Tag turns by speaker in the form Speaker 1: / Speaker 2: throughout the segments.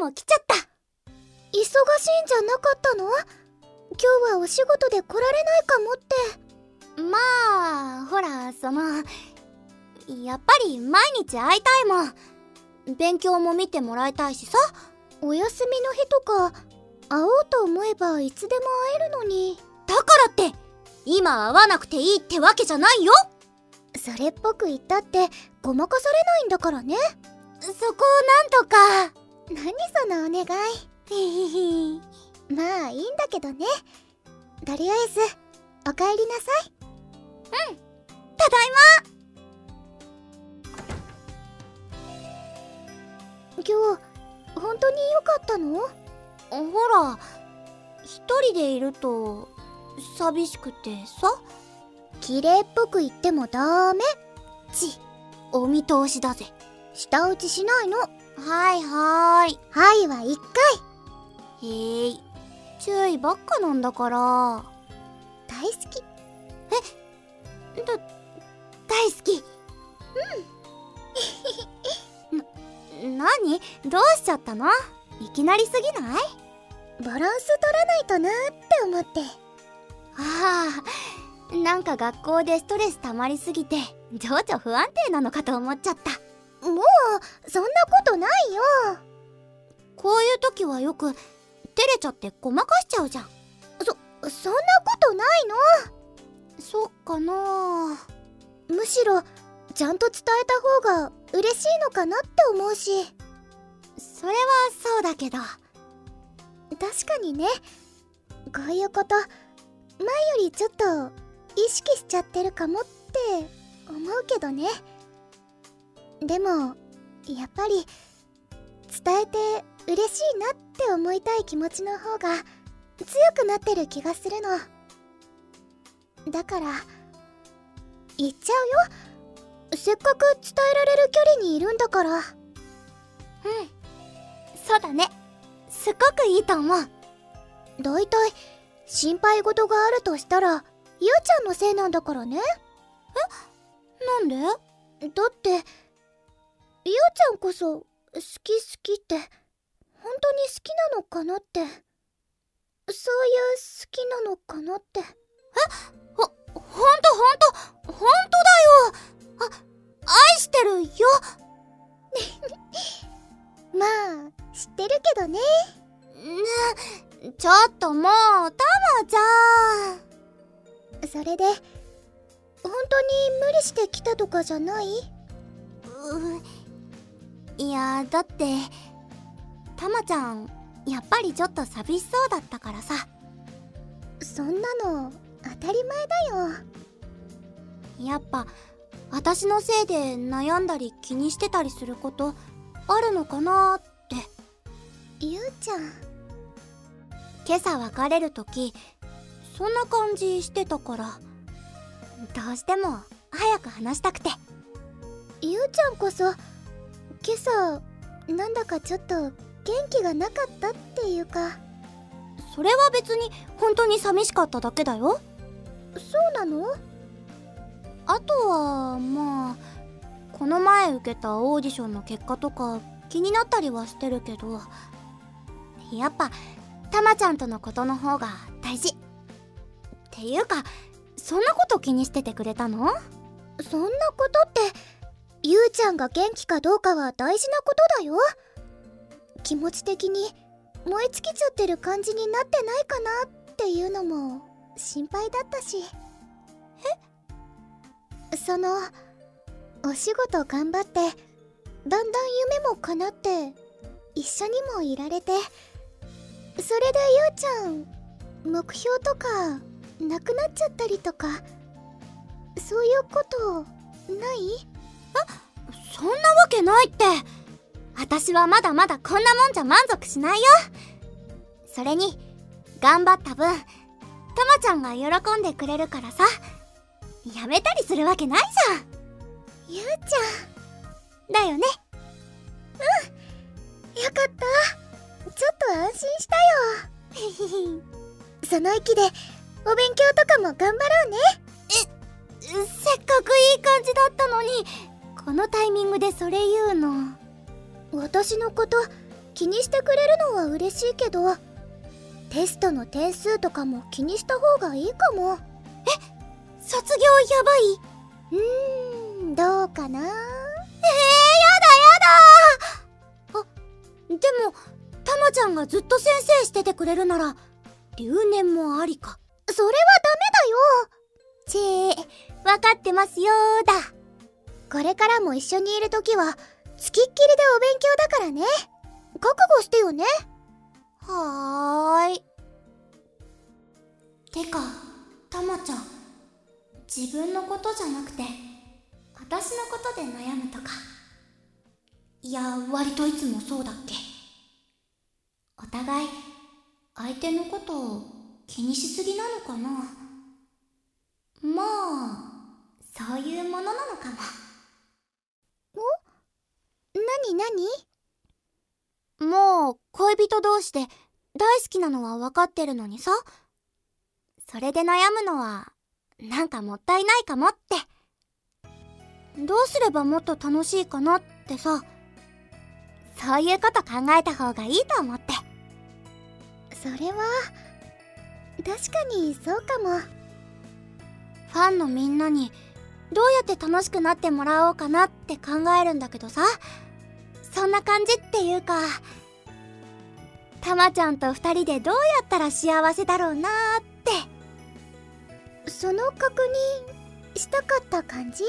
Speaker 1: も来ちゃった。
Speaker 2: 忙しいんじゃなかったの？今日はお仕事で来られないかもって。
Speaker 1: まあほら、やっぱり毎日会いたいもん。勉強も見てもらいたいしさ。
Speaker 2: お休みの日とか会おうと思えばいつでも会えるのに。
Speaker 1: だからって今会わなくていいってわけじゃないよ。
Speaker 2: それっぽく言ったってごまかされないんだからね。
Speaker 1: そこをなんとか。
Speaker 2: 何そのお願い。まあいいんだけどね。とりあえずおかえりなさい。
Speaker 1: うん、ただい
Speaker 2: ま。今日本当に良かったの？
Speaker 1: ほら、一人でいると寂しくてさ。
Speaker 2: 綺麗っぽく言ってもダメ。
Speaker 1: お見通しだぜ。
Speaker 2: 舌打ちしないの。
Speaker 1: はいはーい。
Speaker 2: はいは1
Speaker 1: 回。へい、注意ばっかなんだから。
Speaker 2: 大好き。
Speaker 1: 大好き。なに？どうしちゃったの？いきなりすぎない？
Speaker 2: バランス取らないとなーって思って。
Speaker 1: ああ、なんか学校でストレス溜まりすぎて情緒不安定なのかと思っちゃった。
Speaker 2: もうそんなことないよ。
Speaker 1: こういう時はよく照れちゃってごまかしちゃうじゃん。
Speaker 2: そんなことないの。
Speaker 1: そっかな。
Speaker 2: むしろちゃんと伝えた方が嬉しいのかなって思うし。
Speaker 1: それはそうだけど。
Speaker 2: 確かにね、こういうこと前よりちょっと意識しちゃってるかもって思うけどね。でもやっぱり伝えて嬉しいなって思いたい気持ちの方が強くなってる気がするの。だから言っちゃうよ。せっかく伝えられる距離にいるんだから。
Speaker 1: そうだね。すっごくいいと思う。
Speaker 2: だいたい心配事があるとしたらゆうちゃんのせいなんだからね。
Speaker 1: なんで？
Speaker 2: だってゆうちゃんこそ好き好きって本当に好きなのかなって。そういう好きなのかなって。
Speaker 1: ほんとだよ。愛してるよ。
Speaker 2: まあ知ってるけどね。
Speaker 1: ちょっともうたまちゃん。
Speaker 2: それで本当に無理して来たとかじゃない？
Speaker 1: いや、だってたまちゃんやっぱりちょっと寂しそうだったからさ。
Speaker 2: そんなの当たり前だよ。
Speaker 1: やっぱ私のせいで悩んだり気にしてたりすることあるのかなって。
Speaker 2: ゆうちゃん、
Speaker 1: 今朝別れる時そんな感じしてたから、どうしても早く話したくて。
Speaker 2: ゆうちゃんこそ今朝なんだかちょっと元気がなかったっていうか。
Speaker 1: それは別に本当に寂しかっただけだよ。
Speaker 2: そうなの？
Speaker 1: あとはまあこの前受けたオーディションの結果とか気になったりはしてるけど、やっぱたまちゃんとのことの方が大事っていうか、そんなこと気にしててくれたの？
Speaker 2: そんなことってゆうちゃんが元気かどうかは大事なことだよ。気持ち的に燃え尽きちゃってる感じになってないかなっていうのも心配だったし。お仕事頑張ってだんだん夢も叶って一緒にもいられて、それでゆうちゃん目標とかなくなっちゃったりとか、そういうことない？
Speaker 1: そんなわけないって。私はまだまだこんなもんじゃ満足しないよ。それに頑張った分たまちゃんが喜んでくれるからさ、やめたりするわけないじゃん。
Speaker 2: ゆうちゃん
Speaker 1: だよね。
Speaker 2: よかった。ちょっと安心したよ。その意気でお勉強とかも頑張ろうね。
Speaker 1: せっかくいい感じだったのに、このタイミングでそれ言うの。
Speaker 2: 私のこと気にしてくれるのは嬉しいけど、テストの点数とかも気にした方がいいかも。
Speaker 1: 卒業やばい？
Speaker 2: どうかな。
Speaker 1: やだ。でもたまちゃんがずっと先生しててくれるなら留年もありか。
Speaker 2: それはダメだよ。
Speaker 1: わかってますよーだ。
Speaker 2: これからも一緒にいるときはつきっきりでお勉強だからね。覚悟してよね。
Speaker 1: はーい。てかたまちゃん、自分のことじゃなくて私のことで悩むとか、いや割といつもそうだっけ。お互い相手のことを気にしすぎなのかな。まあそういうものなのかも。
Speaker 2: なに
Speaker 1: もう恋人同士で大好きなのは分かってるのにさ、それで悩むのはなんかもったいないかもって。どうすればもっと楽しいかなってさ、そういうこと考えた方がいいと思って。
Speaker 2: それは確かにそうかも。
Speaker 1: ファンのみんなにどうやって楽しくなってもらおうかなって考えるんだけどさ、そんな感じっていうか、たまちゃんと2人でどうやったら幸せだろうなーって。
Speaker 2: その確認したかった感じ？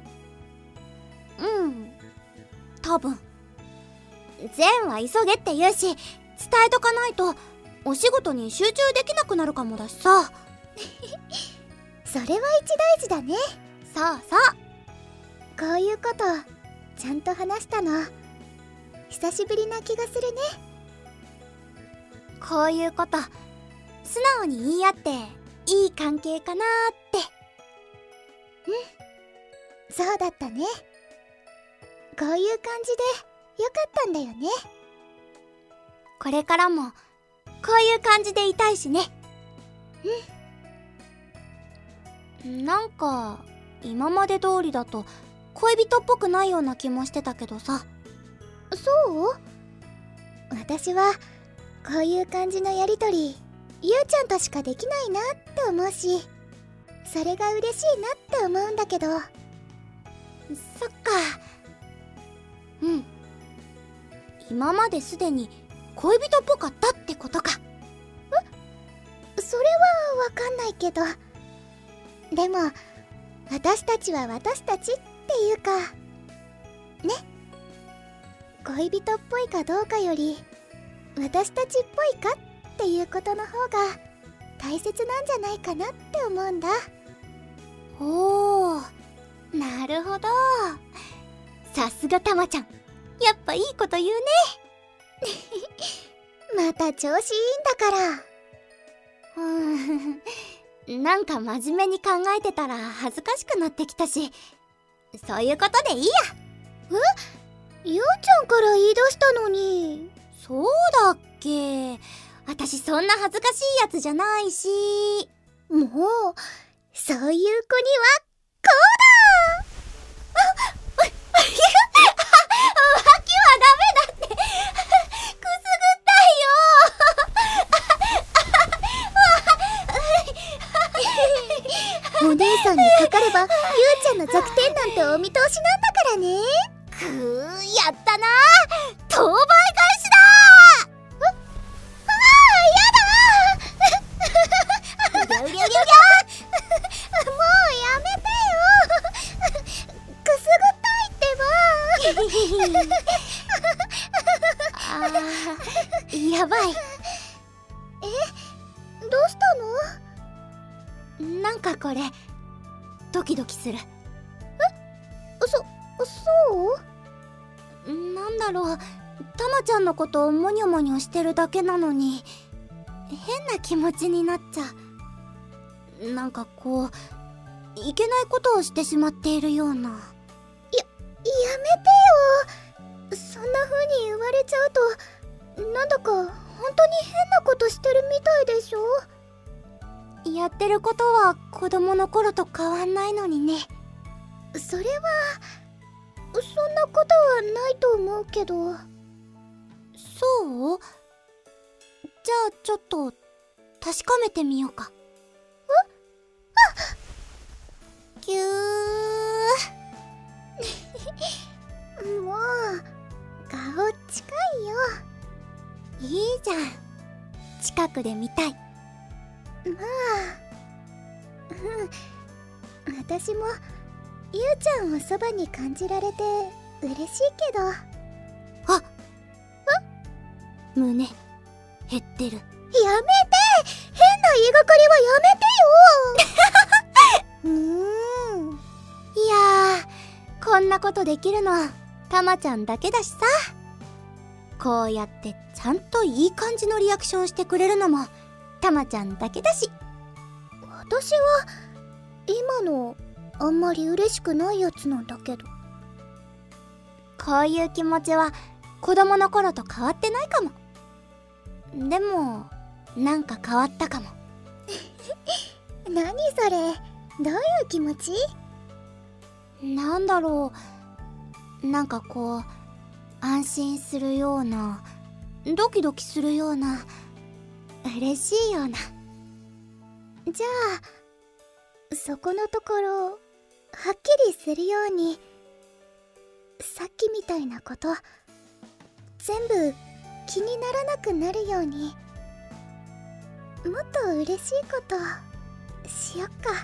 Speaker 1: 多分。善は急げって言うし、伝えとかないとお仕事に集中できなくなるかもだしさ。
Speaker 2: それは一大事だね。
Speaker 1: そうそう。
Speaker 2: こういうことちゃんと話したの久しぶりな気がするね。
Speaker 1: こういうこと素直に言い合っていい関係かなーって。
Speaker 2: そうだったね。こういう感じでよかったんだよね。
Speaker 1: これからもこういう感じでいたいしね。なんか今まで通りだと恋人っぽくないような気もしてたけどさ。
Speaker 2: そう？私はこういう感じのやりとりゆうちゃんとしかできないなって思うし、それが嬉しいなって思うんだけど。
Speaker 1: そっか。今まですでに恋人っぽかったってことか。
Speaker 2: それはわかんないけど、でも私たちは私たちっていうかね。恋人っぽいかどうかより私たちっぽいかっていうことの方が大切なんじゃないかなって思うんだ。
Speaker 1: おー、なるほど。さすがたまちゃん、やっぱいいこと言うね。
Speaker 2: また調子いいんだから。
Speaker 1: なんか真面目に考えてたら恥ずかしくなってきたし、そういうことでいいや。
Speaker 2: ゆうちゃんから言い出したのに。
Speaker 1: そうだっけ。私そんな恥ずかしいやつじゃないし。
Speaker 2: もうそういう子にはこうだ。
Speaker 1: 脇はダメだって。くすぐったいよ。
Speaker 2: お姉さんにかかればゆうちゃんの弱点なんてお見通しなんだからね。
Speaker 1: やったな。当倍返しだ。
Speaker 2: やだ。もうやめてよ。くすぐったいってば。
Speaker 1: やばい。
Speaker 2: どうした
Speaker 1: の？なんかこれドキドキする。
Speaker 2: そう
Speaker 1: なんだろう、たまちゃんのことをモニョモニョしてるだけなのに変な気持ちになっちゃう。なんかこういけないことをしてしまっているような。
Speaker 2: やめてよ。そんな風に言われちゃうとなんだか本当に変なことしてるみたいでしょ。
Speaker 1: やってることは子供の頃と変わんないのにね。
Speaker 2: それはそんなことはないと思うけど。
Speaker 1: そう？じゃあちょっと確かめてみようか。ぎゅー
Speaker 2: もう顔近いよ。
Speaker 1: いいじゃん、近くで見たい。
Speaker 2: まあ私もゆうちゃんをそばに感じられて嬉しいけど。
Speaker 1: 胸減ってる。
Speaker 2: やめて、変な言いがかりはやめてよ。
Speaker 1: いやー、こんなことできるのたまちゃんだけだしさ。こうやってちゃんといい感じのリアクションしてくれるのもたまちゃんだけだし。
Speaker 2: 私は今のあんまり嬉しくないやつなんだけど。
Speaker 1: こういう気持ちは子供の頃と変わってないかも。でもなんか変わったかも。
Speaker 2: 何それ、どういう気持ち？
Speaker 1: なんだろう、なんかこう安心するような、ドキドキするような、嬉しいような。
Speaker 2: じゃあそこのところはっきりするように、さっきみたいなこと全部気にならなくなるように、もっと嬉しいことしよっか。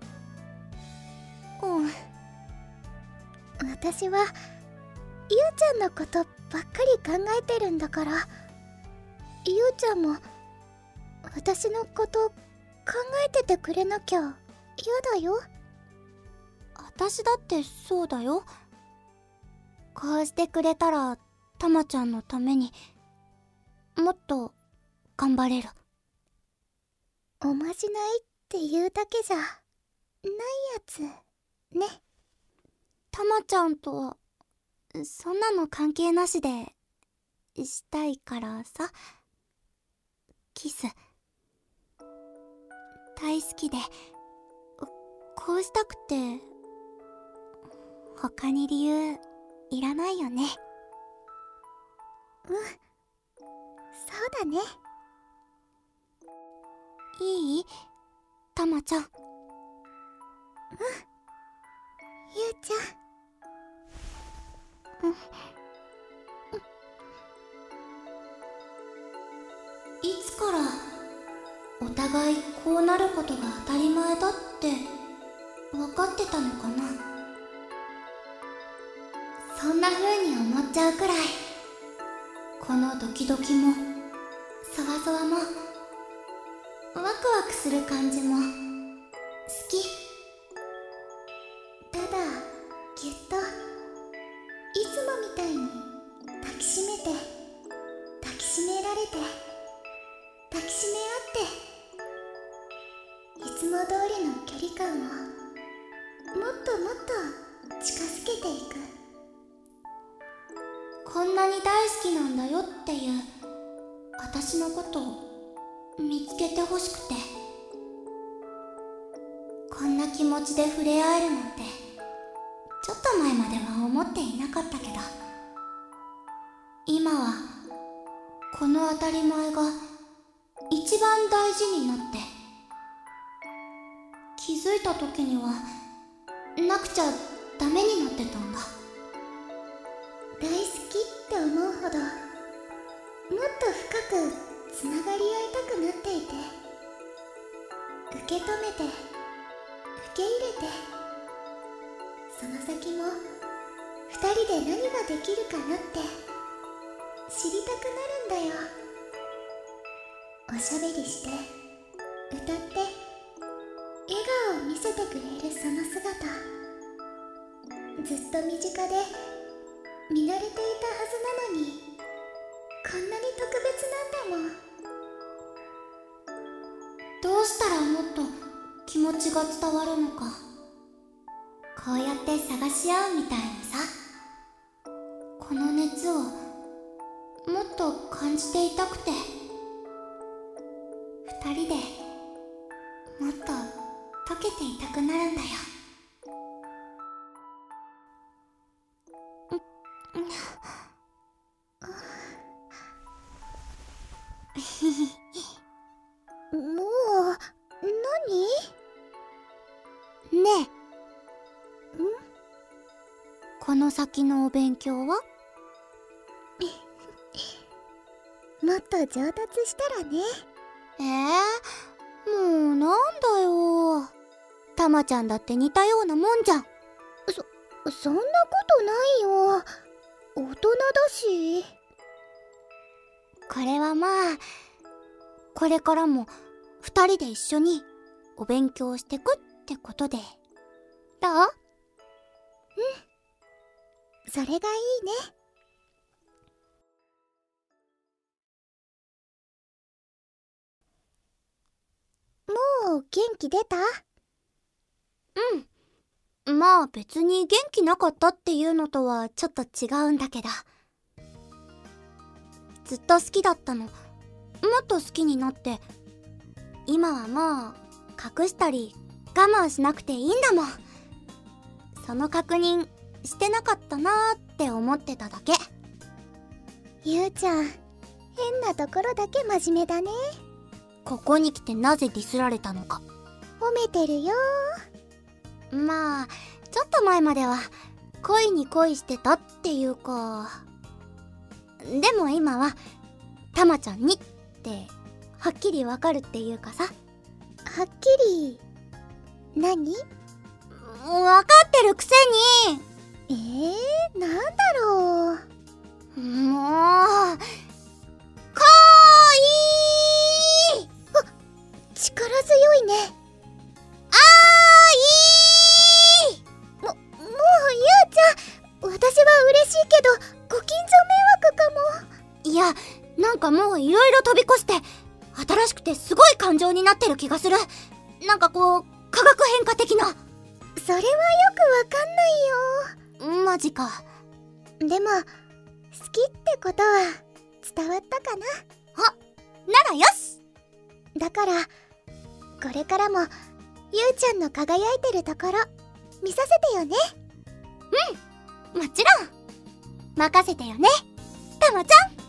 Speaker 2: 私はゆうちゃんのことばっかり考えてるんだから、ゆうちゃんも私のこと考えててくれなきゃ嫌だよ。
Speaker 1: 私だってそうだよ。こうしてくれたらたまちゃんのためにもっと頑張れる。
Speaker 2: おまじないっていうだけじゃないやつね。
Speaker 1: たまちゃんとはそんなの関係なしでしたいからさ。キス大好きで、こうしたくて他に理由いらないよね。
Speaker 2: そうだね。
Speaker 1: いい？たまちゃん。
Speaker 2: ゆうちゃん。
Speaker 1: いつからお互いこうなることが当たり前だって分かってたのかな。そんな風に思っちゃうくらい、このドキドキもそわそわもワクワクする感じも好き。
Speaker 2: ただぎゅっといつもみたいに抱きしめて抱きしめられて抱きしめ合って、いつも通りの距離感をもっともっと近づけていく。
Speaker 1: こんなに大好きなんだよっていう私のことを見つけてほしくて。こんな気持ちで触れ合えるなんてちょっと前までは思っていなかったけど、今はこの当たり前が一番大事になって、気づいた時にはなくちゃダメになってたんだ。
Speaker 2: 大好きって思うほどもっと深くつながり合いたくなっていて、受け止めて受け入れて、その先も二人で何ができるかなって知りたくなるんだよ。おしゃべりして歌って笑顔を見せてくれるその姿、ずっと身近で見慣れていたはずなのに、こんなに特別なんだもん。
Speaker 1: どうしたらもっと気持ちが伝わるのか、こうやって探し合うみたいにさ。この熱をもっと感じていたくて、二人でもっと溶けていたくなるんだよ。
Speaker 2: もう何？
Speaker 1: ねえ、この先のお勉強は？
Speaker 2: もっと上達したらね。
Speaker 1: もうなんだよ。たまちゃんだって似たようなもんじゃん。
Speaker 2: そんなことないよ。大人だし。
Speaker 1: これはまあ、これからも二人で一緒にお勉強してくってことで。どう？
Speaker 2: それがいいね。もう元気出た？
Speaker 1: まあ別に元気なかったっていうのとはちょっと違うんだけど。ずっと好きだったの。もっと好きになって。今はもう隠したり我慢しなくていいんだもん。その確認してなかったなーって思ってただけ。
Speaker 2: ゆうちゃん、変なところだけ真面目だね。
Speaker 1: ここに来てなぜディスられたのか。
Speaker 2: 褒めてるよ。
Speaker 1: まあちょっと前までは恋に恋してたっていうか。でも今はたまちゃんにってはっきりわかるっていうかさ。
Speaker 2: はっきり何？
Speaker 1: わかってるくせに。
Speaker 2: なんだろう。
Speaker 1: もう
Speaker 2: 力強いね。もうゆうちゃん、私は嬉しいけどご近所迷惑かも。
Speaker 1: いや、なんかもういろいろ飛び越して新しくてすごい感情になってる気がする。なんかこう化学変化的な。
Speaker 2: それはよくわかんないよ。
Speaker 1: マジか。
Speaker 2: でも好きってことは伝わったかな。
Speaker 1: ならよし。
Speaker 2: だからこれからもゆうちゃんの輝いてるところ見させてよね。
Speaker 1: もちろん任せてよね、たまちゃん。